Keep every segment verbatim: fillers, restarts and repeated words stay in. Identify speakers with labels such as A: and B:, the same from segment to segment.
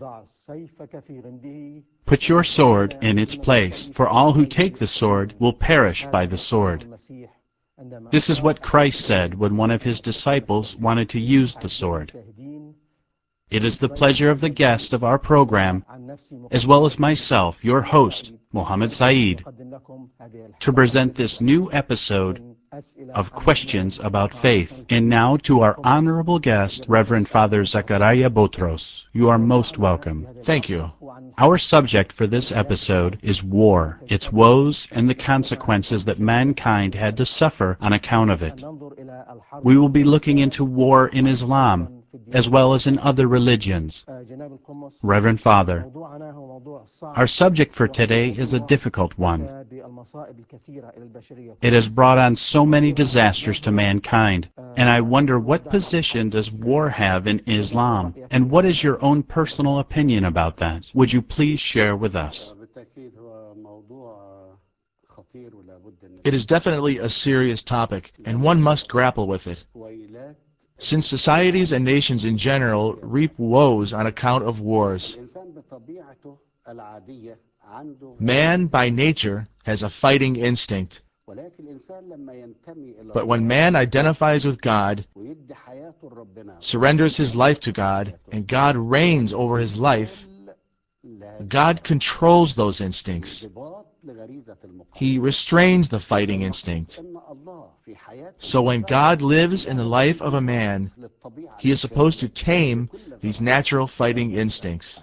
A: Put your sword in its place, for all who take the sword will perish by the sword. This is what Christ said when one of his disciples wanted to use the sword. It is the pleasure of the guest of our program, as well as myself, your host, Mohammed Saeed, to present this new episode of Questions About Faith. And now to our honorable guest, Reverend Father Zachariah Botros. You are most welcome.
B: Thank you.
A: Our subject for this episode is war, its woes, and the consequences that mankind had to suffer on account of it. We will be looking into war in Islam, as well as in other religions. Reverend Father, our subject for today is a difficult one. It has brought on so many disasters to mankind, and I wonder what position does war have in Islam, and what is your own personal opinion about that? Would you please share with us?
B: It is definitely a serious topic, and one must grapple with it. Since societies and nations in general reap woes on account of wars, man by nature has a fighting instinct. But when man identifies with God, surrenders his life to God, and God reigns over his life, God controls those instincts. He restrains the fighting instinct. So when God lives in the life of a man, he is supposed to tame these natural fighting instincts.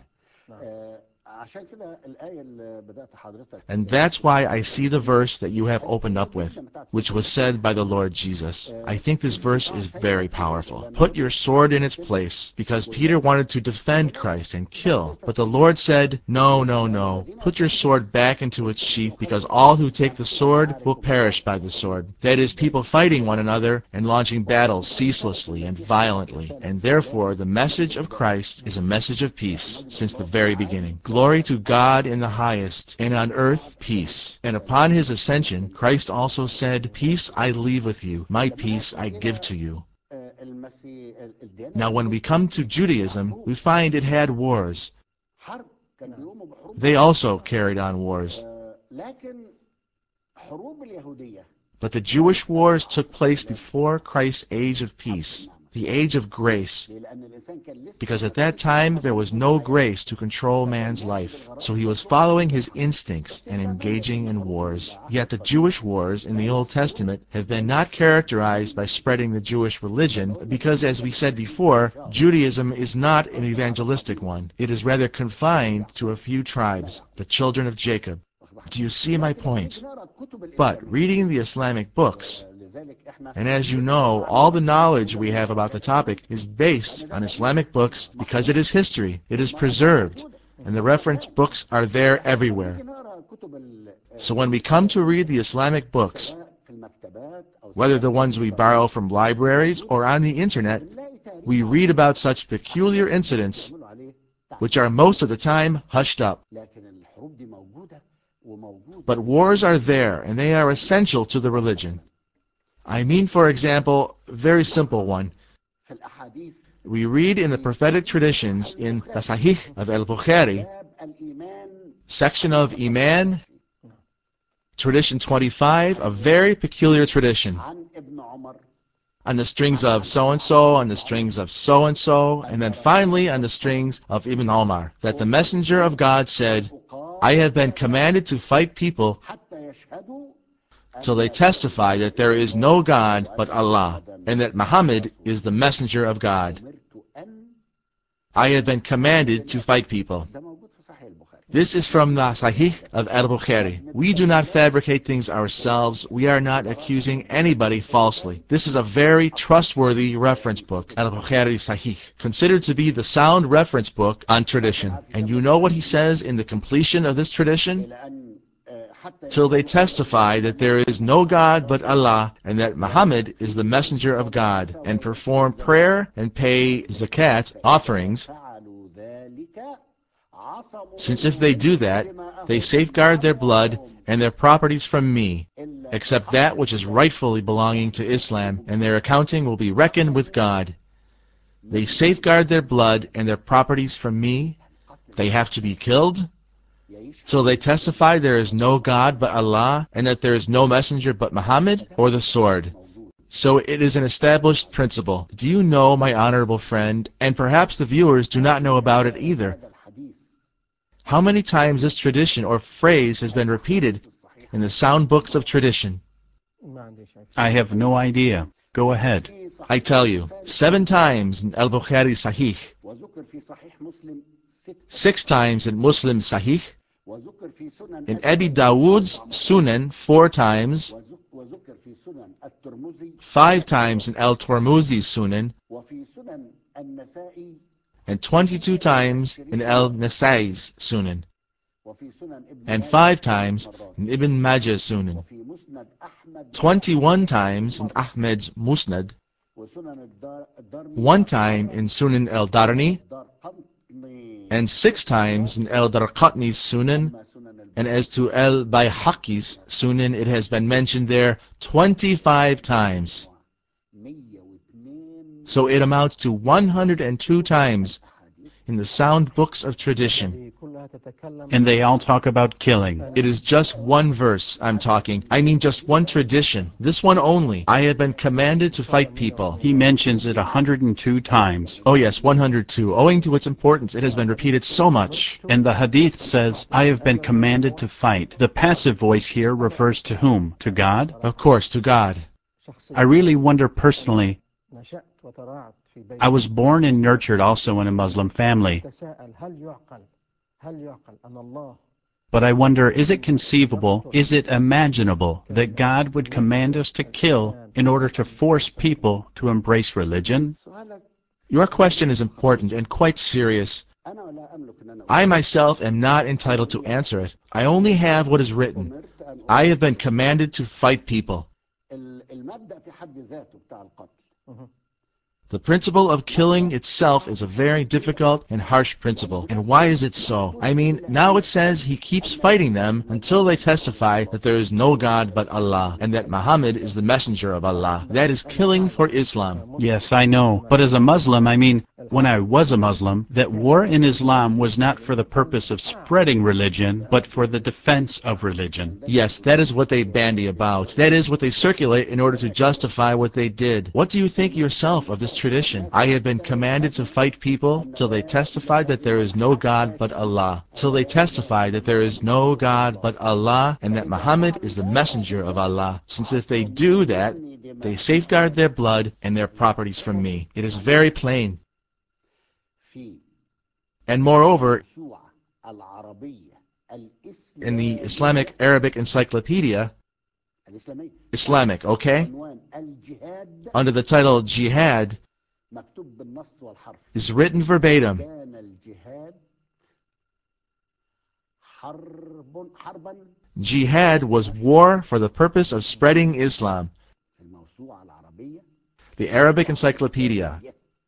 B: And that's why I see the verse that you have opened up with, which was said by the Lord Jesus. I think this verse is very powerful. Put your sword in its place, because Peter wanted to defend Christ and kill. But the Lord said, no, no, no. Put your sword back into its sheath, because all who take the sword will perish by the sword. That is, people fighting one another and launching battles ceaselessly and violently. And therefore, the message of Christ is a message of peace since the very beginning. Glory to God in the highest, and on earth peace. And upon his ascension, Christ also said, peace I leave with you, my peace I give to you. Now when we come to Judaism, we find it had wars. They also carried on wars. But the Jewish wars took place before Christ's age of peace, the age of grace, because at that time there was no grace to control man's life. So he was following his instincts and engaging in wars. Yet the Jewish wars in the Old Testament have been not characterized by spreading the Jewish religion, because as we said before, Judaism is not an evangelistic one. It is rather confined to a few tribes, the children of Jacob. Do you see my point? But reading the Islamic books, and as you know, all the knowledge we have about the topic is based on Islamic books because it is history, it is preserved, and the reference books are there everywhere. So when we come to read the Islamic books, whether the ones we borrow from libraries or on the internet, we read about such peculiar incidents which are most of the time hushed up. But wars are there, and they are essential to the religion. I mean, for example, a very simple one. We read in the prophetic traditions in the Sahih of Al-Bukhari, section of Iman, tradition twenty-five, a very peculiar tradition. On the strings of so-and-so, on the strings of so-and-so, and then finally on the strings of Ibn Omar, that the messenger of God said, I have been commanded to fight people till they testify that there is no God but Allah, and that Muhammad is the messenger of God. I have been commanded to fight people. This is from the Sahih of Al-Bukhari. We do not fabricate things ourselves. We are not accusing anybody falsely. This is a very trustworthy reference book, Al-Bukhari Sahih, considered to be the sound reference book on tradition. And you know what he says in the completion of this tradition? Till they testify that there is no God but Allah, and that Muhammad is the messenger of God, and perform prayer and pay zakat, offerings, since if they do that, they safeguard their blood and their properties from me, except that which is rightfully belonging to Islam, and their accounting will be reckoned with God. They safeguard their blood and their properties from me, They have to be killed till they testify there is no God but Allah and that there is no messenger but Muhammad, or the sword. So it is an established principle. Do you know, my honorable friend, and perhaps the viewers do not know about it either, how many times this tradition or phrase has been repeated in the sound books of tradition?
A: I have no idea. Go ahead.
B: I tell you, seven times in Al-Bukhari Sahih, six times in Muslim Sahih, in Abi Dawood's Sunan four times, five times in Al-Tirmidhi's Sunan, and twenty-two times in Al-Nasai's Sunan, and five times in Ibn Majah's Sunan, twenty-one times in Ahmed's Musnad, one time in Sunan al-Darni, and six times in al-Darqatni's Sunan, and as to al-Bayhaqi's Sunan, it has been mentioned there twenty-five times. So it amounts to one hundred two times in the sound books of tradition.
A: And they all talk about killing.
B: It is just one verse I'm talking. I mean just one tradition. This one only. I have been commanded to fight people.
A: He mentions it a hundred and two times.
B: Oh yes, one hundred two. Owing to its importance, it has been repeated so much.
A: And the hadith says, I have been commanded to fight. The passive voice here refers to whom? To God?
B: Of course, to God.
A: I really wonder personally. I was born and nurtured also in a Muslim family. But I wonder, is it conceivable, is it imaginable, that God would command us to kill in order to force people to embrace religion?
B: Your question is important and quite serious. I myself am not entitled to answer it. I only have what is written. I have been commanded to fight people. The principle of killing itself is a very difficult and harsh principle. And why is it so? I mean, now it says he keeps fighting them until they testify that there is no God but Allah, and that Muhammad is the messenger of Allah. That is killing for Islam.
A: Yes, I know. But as a Muslim, I mean, when I was a Muslim, that war in Islam was not for the purpose of spreading religion, but for the defense of religion.
B: Yes, that is what they bandy about. That is what they circulate in order to justify what they did. What do you think yourself of this tradition? I have been commanded to fight people till they testify that there is no God but Allah. Till they testify that there is no God but Allah, and that Muhammad is the messenger of Allah. Since if they do that, they safeguard their blood and their properties from me. It is very plain. And moreover, in the Islamic Arabic Encyclopedia, Islamic, okay, under the title Jihad, is written verbatim, Jihad was war for the purpose of spreading Islam. The Arabic Encyclopedia,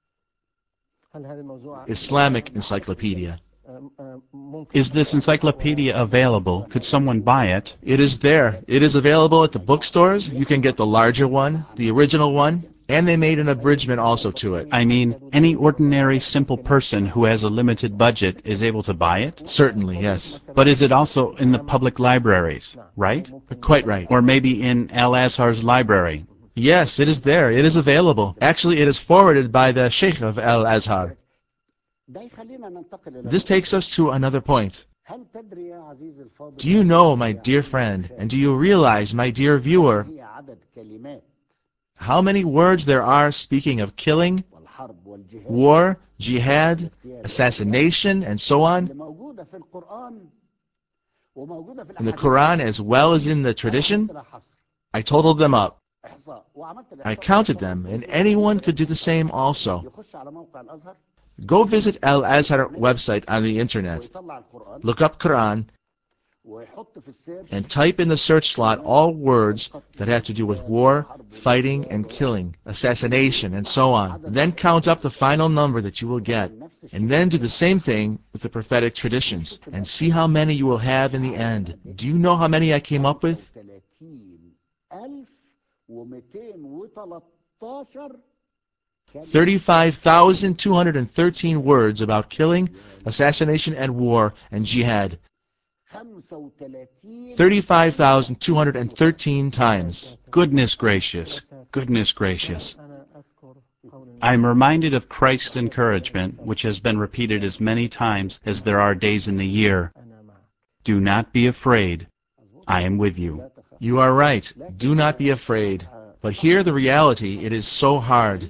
B: Islamic Encyclopedia.
A: Is this encyclopedia available? Could someone buy it?
B: It is there. It is available at the bookstores. You can get the larger one, the original one, and they made an abridgment also to it.
A: I mean, any ordinary simple person who has a limited budget is able to buy it?
B: Certainly, yes.
A: But is it also in the public libraries, right?
B: Quite right.
A: Or maybe in Al-Azhar's library?
B: Yes, it is there. It is available. Actually, it is forwarded by the Sheikh of Al-Azhar. This takes us to another point. Do you know, my dear friend, and do you realize, my dear viewer, how many words there are speaking of killing, war, jihad, assassination, and so on, in the Quran as well as in the tradition? I totaled them up. I counted them, and anyone could do the same also. Go visit Al-Azhar website on the internet, look up Quran, and type in the search slot all words that have to do with war, fighting, and killing, assassination, and so on. Then count up the final number that you will get, and then do the same thing with the prophetic traditions, and see how many you will have in the end. Do you know how many I came up with? thirty-five thousand two hundred thirteen words about killing, assassination, and war and jihad. thirty-five thousand two hundred thirteen times.
A: Goodness gracious, goodness gracious. I am reminded of Christ's encouragement, which has been repeated as many times as there are days in the year. Do not be afraid. I am with you.
B: You are right. Do not be afraid. But here the reality, it is so hard.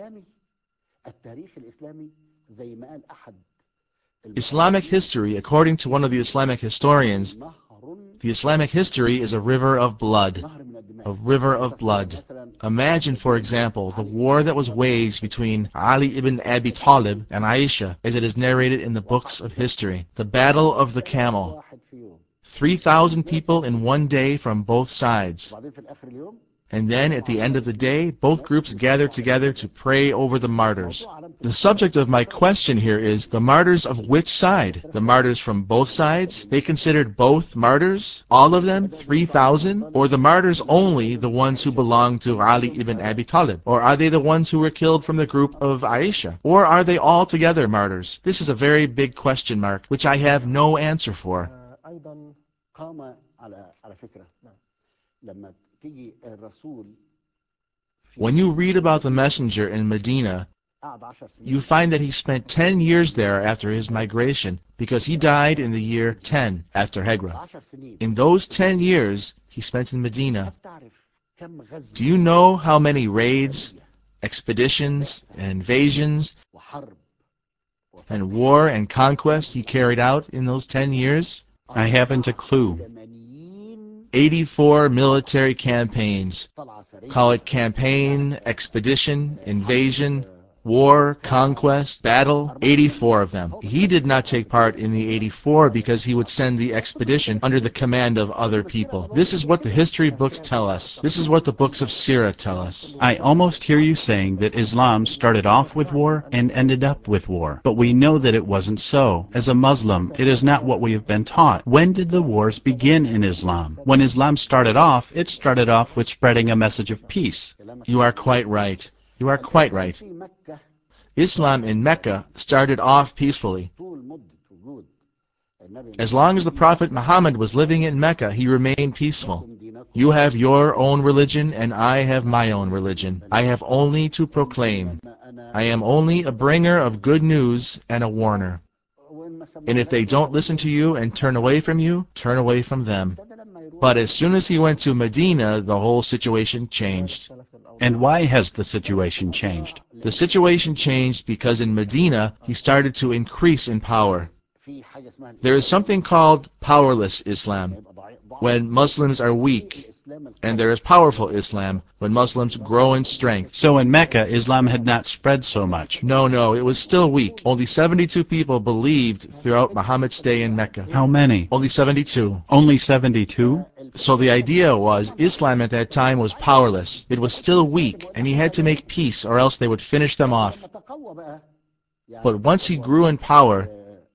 B: Islamic history, according to one of the Islamic historians, the Islamic history is a river of blood. A river of blood. Imagine, for example, the war that was waged between Ali ibn Abi Talib and Aisha, as it is narrated in the books of history. The Battle of the Camel. three thousand people in one day from both sides. And then, at the end of the day, both groups gathered together to pray over the martyrs. The subject of my question here is, the martyrs of which side? The martyrs from both sides? They considered both martyrs? All of them? three thousand? Or the martyrs only, the ones who belonged to Ali ibn Abi Talib? Or are they the ones who were killed from the group of Aisha? Or are they all together martyrs? This is a very big question mark, which I have no answer for. When you read about the messenger in Medina, you find that he spent ten years there after his migration, because he died in the year ten after Hijrah. In those ten years he spent in Medina, do you know how many raids, expeditions, and invasions, and war and conquest he carried out in those ten years?
A: I haven't a clue.
B: eighty-four military campaigns. Call it campaign, expedition, invasion, war, conquest, battle, eighty-four of them. He did not take part in the eighty-four because he would send the expedition under the command of other people. This is what the history books tell us. This is what the books of Sirah tell us.
A: I almost hear you saying that Islam started off with war and ended up with war. But we know that it wasn't so. As a Muslim, it is not what we have been taught. When did the wars begin in Islam? When Islam started off, it started off with spreading a message of peace.
B: You are quite right. You are quite right. Islam in Mecca started off peacefully. As long as the Prophet Muhammad was living in Mecca, he remained peaceful. You have your own religion, and I have my own religion. I have only to proclaim. I am only a bringer of good news and a warner. And if they don't listen to you and turn away from you, turn away from them. But as soon as he went to Medina, the whole situation changed.
A: And why has the situation changed?
B: The situation changed because in Medina, he started to increase in power. There is something called powerless Islam, when Muslims are weak, and there is powerful Islam, when Muslims grow in strength.
A: So in Mecca, Islam had not spread so much.
B: No, no, it was still weak. Only seventy-two people believed throughout Muhammad's stay in Mecca.
A: How many?
B: Only seventy-two.
A: Only seventy-two?
B: So the idea was, Islam at that time was powerless. It was still weak, and he had to make peace or else they would finish them off. But once he grew in power,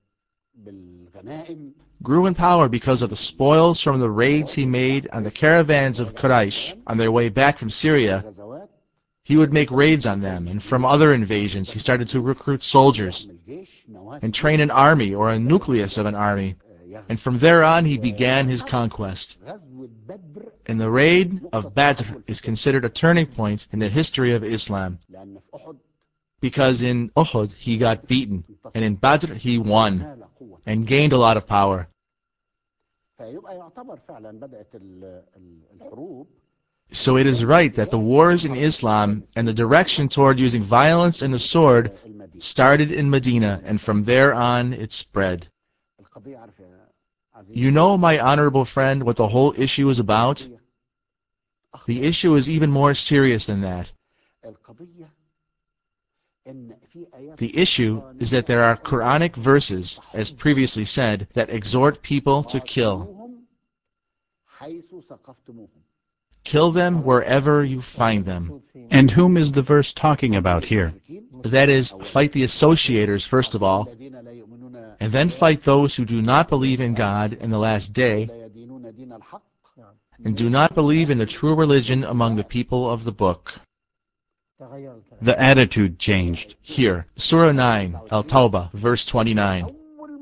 B: grew in power because of the spoils from the raids he made on the caravans of Quraysh on their way back from Syria, he would make raids on them, and from other invasions he started to recruit soldiers and train an army or a nucleus of an army, and from there on he began his conquest. And the raid of Badr is considered a turning point in the history of Islam, because in Uhud he got beaten, and in Badr he won and gained a lot of power. So it is right that the wars in Islam and the direction toward using violence and the sword started in Medina, and from there on it spread. You know, my honorable friend, what the whole issue is about? The issue is even more serious than that. The issue is that there are Quranic verses, as previously said, that exhort people to kill. Kill them wherever you find them.
A: And whom is the verse talking about here?
B: That is, fight the associators first of all, and then fight those who do not believe in God in the last day, and do not believe in the true religion among the people of the book.
A: The attitude changed.
B: Here, Surah nine, Al-Tawbah, verse twenty-nine.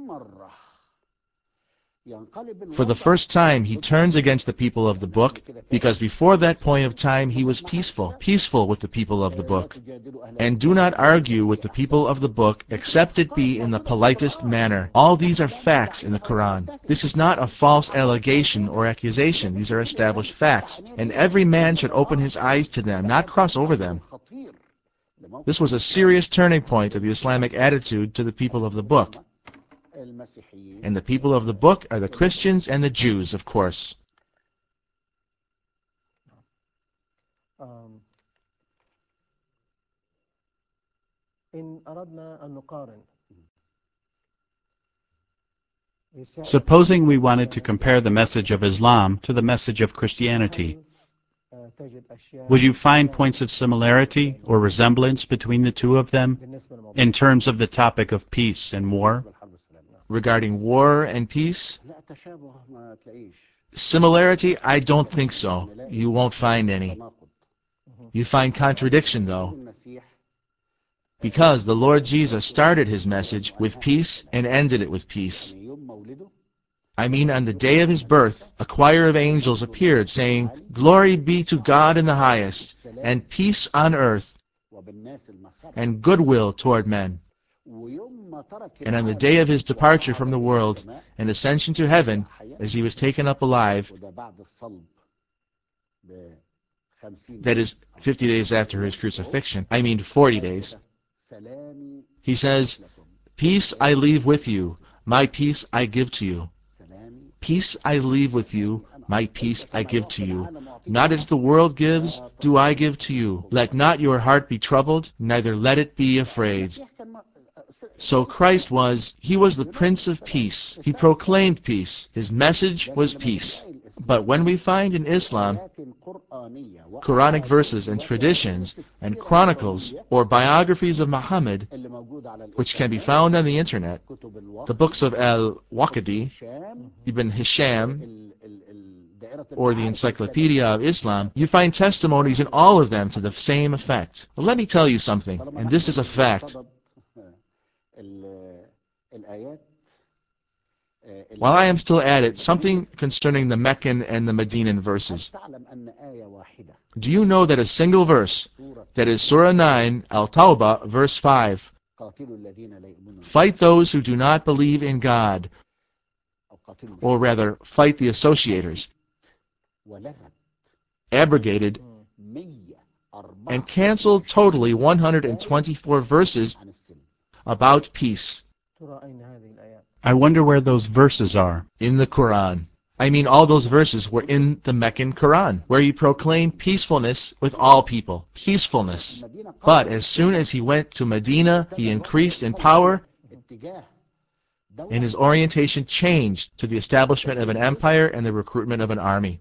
B: For the first time, he turns against the people of the book, because before that point of time he was peaceful, peaceful with the people of the book. And do not argue with the people of the book, except it be in the politest manner. All these are facts in the Quran. This is not a false allegation or accusation. These are established facts. And every man should open his eyes to them, not cross over them. This was a serious turning point of the Islamic attitude to the people of the book. And the people of the book are the Christians and the Jews, of course.
A: Supposing we wanted to compare the message of Islam to the message of Christianity, would you find points of similarity or resemblance between the two of them in terms of the topic of peace and war?
B: Regarding war and peace? Similarity? I don't think so. You won't find any. You find contradiction, though. Because the Lord Jesus started his message with peace and ended it with peace. I mean, on the day of his birth, a choir of angels appeared, saying, "Glory be to God in the highest, and peace on earth, and goodwill toward men." And on the day of his departure from the world and ascension to heaven, as he was taken up alive, that is, fifty days after his crucifixion, I mean forty days, he says, "Peace I leave with you, my peace I give to you. Peace I leave with you, my peace I give to you. Not as the world gives, do I give to you. Let not your heart be troubled, neither let it be afraid." So Christ was, he was the Prince of Peace. He proclaimed peace. His message was peace. But when we find in Islam Quranic verses and traditions and chronicles or biographies of Muhammad, which can be found on the internet, the books of Al-Waqidi, Ibn Hisham, or the Encyclopedia of Islam, you find testimonies in all of them to the same effect. But let me tell you something, and this is a fact. While I am still at it, something concerning the Meccan and the Medinan verses. Do you know that a single verse, that is Surah nine, Al-Tawbah, verse five, "Fight those who do not believe in God," or rather, fight the associators, abrogated and canceled totally one hundred twenty-four verses about peace.
A: I wonder where those verses are.
B: In the Quran. I mean, all those verses were in the Meccan Quran, where he proclaimed peacefulness with all people. Peacefulness. But as soon as he went to Medina, he increased in power, and his orientation changed to the establishment of an empire and the recruitment of an army.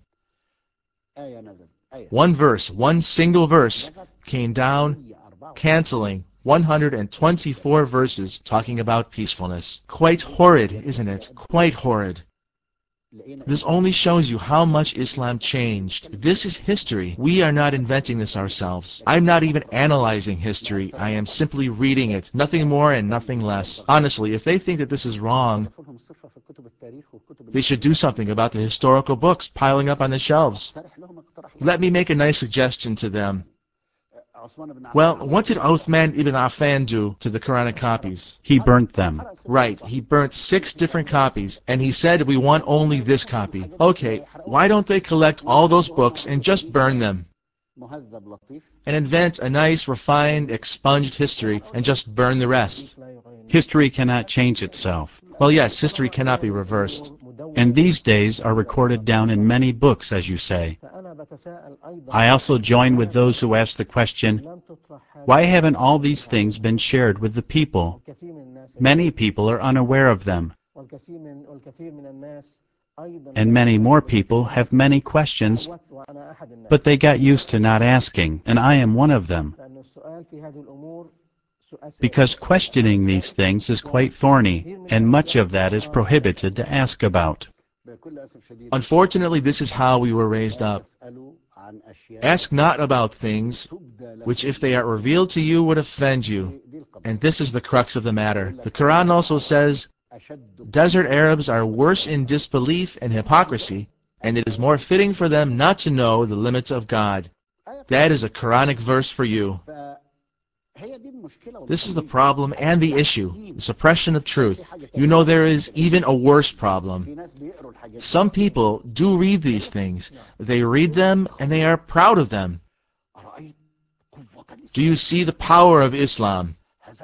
B: One verse, one single verse, came down, canceling one hundred twenty-four verses talking about peacefulness. Quite horrid, isn't it? Quite horrid. This only shows you how much Islam changed. This is history. We are not inventing this ourselves. I'm not even analyzing history. I am simply reading it. Nothing more and nothing less. Honestly, if they think that this is wrong, they should do something about the historical books piling up on the shelves. Let me make a nice suggestion to them. Well, what did Uthman ibn Affan do to the Quranic copies?
A: He burnt them.
B: Right, he burnt six different copies, and he said, "We want only this copy." Okay, why don't they collect all those books and just burn them? And invent a nice, refined, expunged history and just burn the rest.
A: History cannot change itself.
B: Well, yes, history cannot be reversed.
A: And these days are recorded down in many books, as you say. I also join with those who ask the question, why haven't all these things been shared with the people? Many people are unaware of them. And many more people have many questions, but they got used to not asking, and I am one of them. Because questioning these things is quite thorny, and much of that is prohibited to ask about.
B: Unfortunately, this is how we were raised up. Ask not about things which if they are revealed to you would offend you. And this is the crux of the matter. The Quran also says, desert Arabs are worse in disbelief and hypocrisy, and it is more fitting for them not to know the limits of God. That is a Quranic verse for you. This is the problem and the issue, the suppression of truth. You know there is even a worse problem. Some people do read these things. They read them and they are proud of them. Do you see the power of Islam?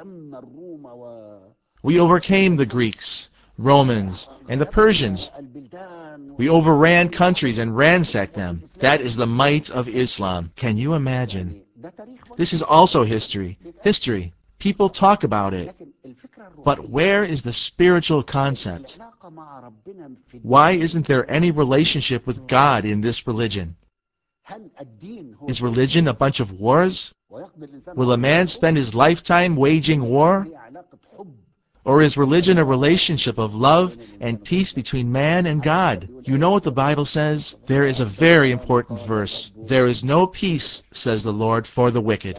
B: We overcame the Greeks, Romans, and the Persians. We overran countries and ransacked them. That is the might of Islam. Can you imagine? This is also history. History. People talk about it. But where is the spiritual concept? Why isn't there any relationship with God in this religion? Is religion a bunch of wars? Will a man spend his lifetime waging war? Or is religion a relationship of love and peace between man and God? You know what the Bible says? There is a very important verse. There is no peace, says the Lord, for the wicked,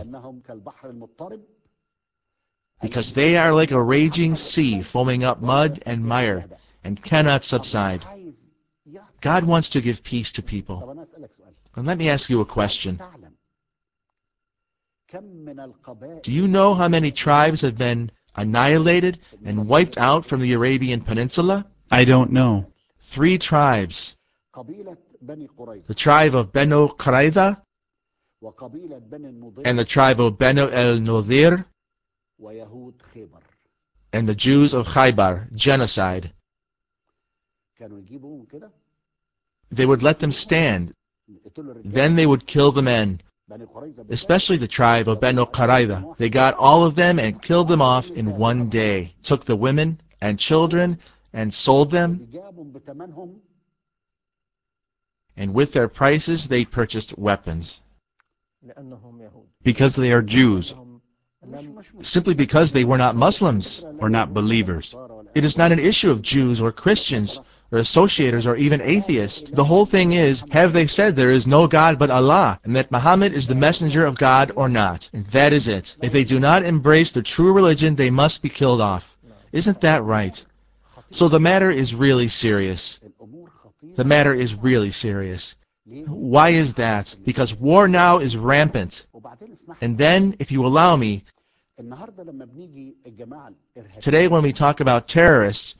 B: because they are like a raging sea foaming up mud and mire and cannot subside. God wants to give peace to people. And let me ask you a question. Do you know how many tribes have been annihilated and wiped out from the Arabian Peninsula?
A: I don't know.
B: Three tribes. The tribe of Banu Qurayza, and the tribe of Banu el-Nadir, and the Jews of Khaybar, genocide. They would let them stand. Then they would kill the men, especially the tribe of Banu Qurayza. They got all of them and killed them off in one day, took the women and children and sold them, and with their prices they purchased weapons.
A: Because they are Jews,
B: Simply because they were not Muslims.
A: or not believers.
B: It is not an issue of Jews or Christians or associators or even atheists. The whole thing is, have they said there is no God but Allah, and that Muhammad is the messenger of God or not? And that is it. If they do not embrace the true religion, they must be killed off. Isn't that right? So the matter is really serious. The matter is really serious. Why is that? Because war now is rampant. And then, if you allow me, today when we talk about terrorists,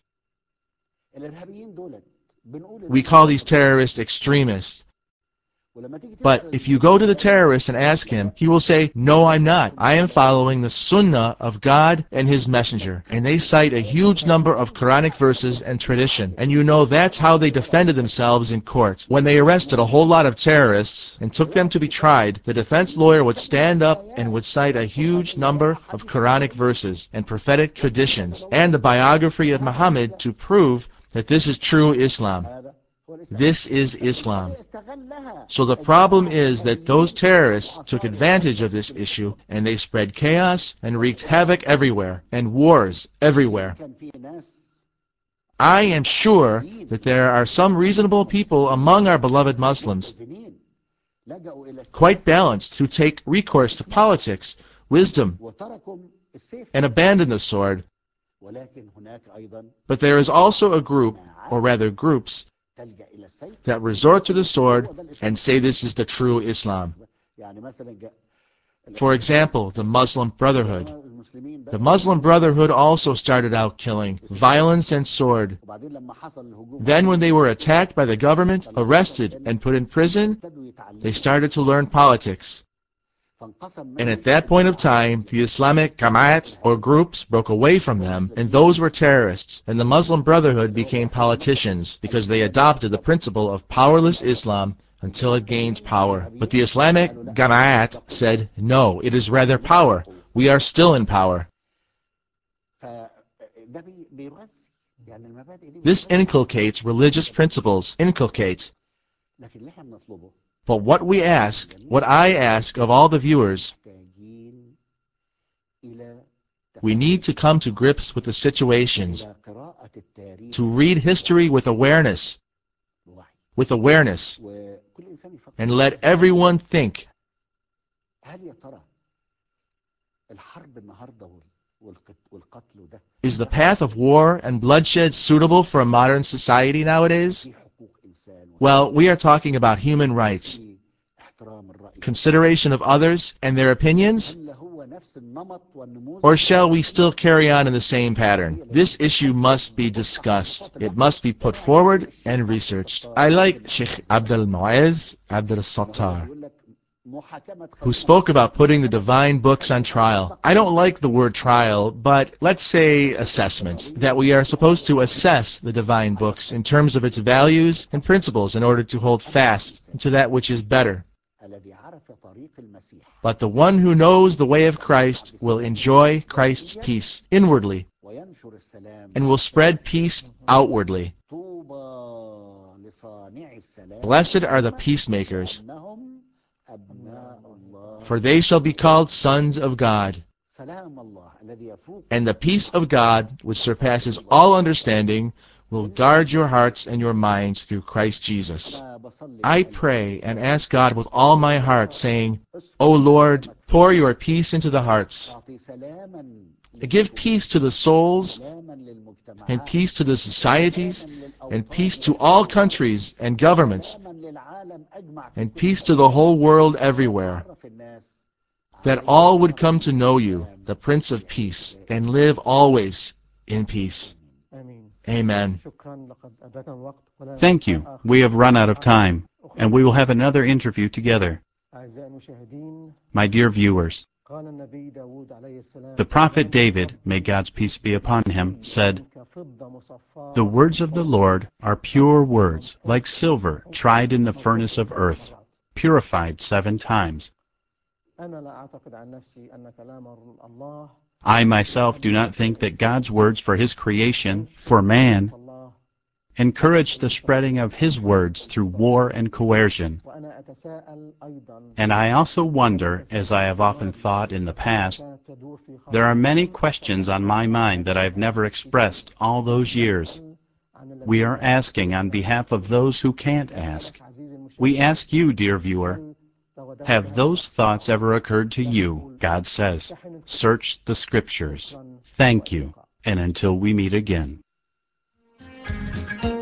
B: we call these terrorists extremists. But if you go to the terrorist and ask him, he will say, no, I'm not. I am following the sunnah of God and his messenger. And they cite a huge number of Quranic verses and tradition. And you know that's how they defended themselves in court. When they arrested a whole lot of terrorists and took them to be tried, the defense lawyer would stand up and would cite a huge number of Quranic verses and prophetic traditions and the biography of Muhammad to prove that this is true Islam. This is Islam. So the problem is that those terrorists took advantage of this issue and they spread chaos and wreaked havoc everywhere and wars everywhere. I am sure that there are some reasonable people among our beloved Muslims, quite balanced, who take recourse to politics, wisdom, and abandon the sword. But there is also a group, or rather groups, that resort to the sword and say this is the true Islam. For example, the Muslim Brotherhood. The Muslim Brotherhood also started out killing, violence and sword. Then when they were attacked by the government, arrested, and put in prison, they started to learn politics. And at that point of time, the Islamic Jama'at, or groups, broke away from them, and those were terrorists, and the Muslim Brotherhood became politicians, because they adopted the principle of powerless Islam until it gains power. But the Islamic Jama'at said, no, it is rather power. We are still in power. This inculcates religious principles, inculcate. But what we ask, what I ask of all the viewers, we need to come to grips with the situations, to read history with awareness, with awareness, and let everyone think, Is the path of war and bloodshed suitable for a modern society nowadays? Well, we are talking about human rights, consideration of others and their opinions, or shall we still carry on in the same pattern? This issue must be discussed. It must be put forward and researched. I like Sheikh Abdul Mu'izz Abdul Sattar, who spoke about putting the divine books on trial. I don't like the word trial, but let's say assessment, that we are supposed to assess the divine books in terms of its values and principles in order to hold fast to that which is better. But the one who knows the way of Christ will enjoy Christ's peace inwardly and will spread peace outwardly. Blessed are the peacemakers, for they shall be called sons of God. And the peace of God, which surpasses all understanding, will guard your hearts and your minds through Christ Jesus. I pray and ask God with all my heart, saying, O Lord, pour your peace into the hearts. Give peace to the souls, and peace to the societies, and peace to all countries and governments, and peace to the whole world everywhere, that all would come to know you, the Prince of Peace, and live always in peace. Amen.
A: Thank you. We have run out of time, and we will have another interview together. My dear viewers, the prophet David, may God's peace be upon him, said, "The words of the Lord are pure words, like silver tried in the furnace of earth, purified seven times." I myself do not think that God's words for His creation, for man, encourage the spreading of His words through war and coercion. And I also wonder, as I have often thought in the past, there are many questions on my mind that I have never expressed all those years. We are asking on behalf of those who can't ask. We ask you, dear viewer, have those thoughts ever occurred to you? God says, search the Scriptures. Thank you, and until we meet again.